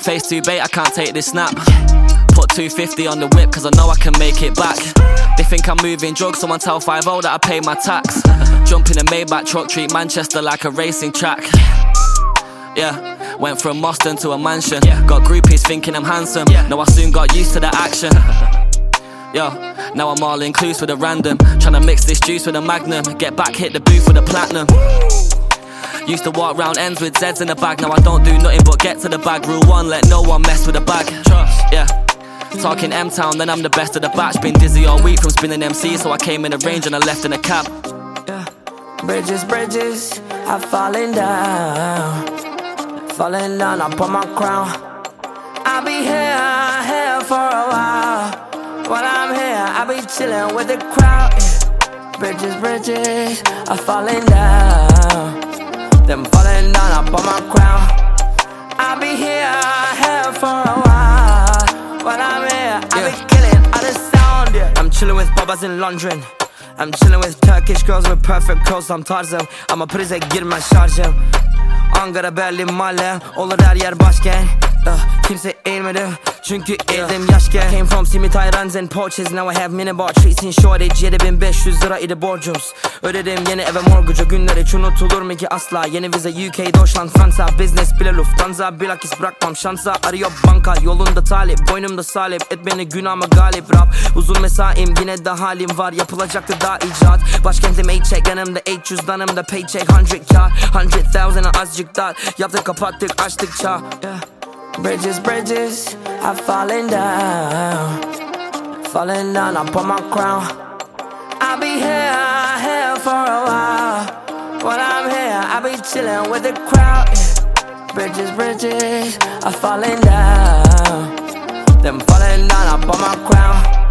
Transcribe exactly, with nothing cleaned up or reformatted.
Face too bait, I can't take this snap. Put two fifty on the whip cause I know I can make it back. They think I'm moving drugs, someone tell five oh that I pay my tax. Jump in a Maybach truck, treat Manchester like a racing track. Yeah, went from Moston to a mansion. Got groupies thinking I'm handsome. No, I soon got used to the action. Yo, now I'm all inclusive with a random. Tryna mix this juice with a magnum. Get back, hit the booth with a platinum. Used to walk round ends with Zeds in the bag. Now I don't do nothing but get to the bag. Rule one, let no one mess with the bag. Trust, yeah. Talking M-Town, then I'm the best of the batch. Been dizzy all week from spinning M C, so I came in a range and I left in a cab. Yeah. Bridges, bridges, I'm falling down. Falling down, I put my crown. I'll be here, here for a while. While I'm here, I'll be chilling with the crowd. Yeah. Bridges, bridges, I'm falling down. Then falling down, I put my crown. I'll be here, here for a while. While I'm here, I'll yeah. be killing all the sound. Yeah. I'm chilling with babas in London. I'm chilling with Turkish girls with perfect curls. I'm tarzım ama prize girme şarjım. Ankara, Berlin, Mahalle, olur her yer başkent. uh, Kimse eğilmedi çünkü eğildim yaşken. Came from simit irons and porches. Now I have minibar treats in shortage. yedi bin beş yüz lira idi borcumuz. Ödedim yeni eve morgucu. Günler hiç unutulur mu ki asla. Yeni vize U K, Deutschland, Fransa. Business bile Lufthansa. Bilakis bırakmam şansa. Arıyor banka yolunda talip. Boynumda salip. Et beni günahıma galip rap. Uzun mesaim yine de halim var. Yapılacaktı daha icat. Başkentim A-check yanımda eight cüzdanımda paycheck. Hundred k, hundred thousand'a azıcık dar. Yaptık kapattık açtıkça. Yeah. Bridges, bridges, I'm falling down. Falling down, I put my crown. I'll be here, here for a while. When I'm here, I'll be chilling with the crowd. Yeah. Bridges, bridges, I'm falling down. Then falling down, I put my crown.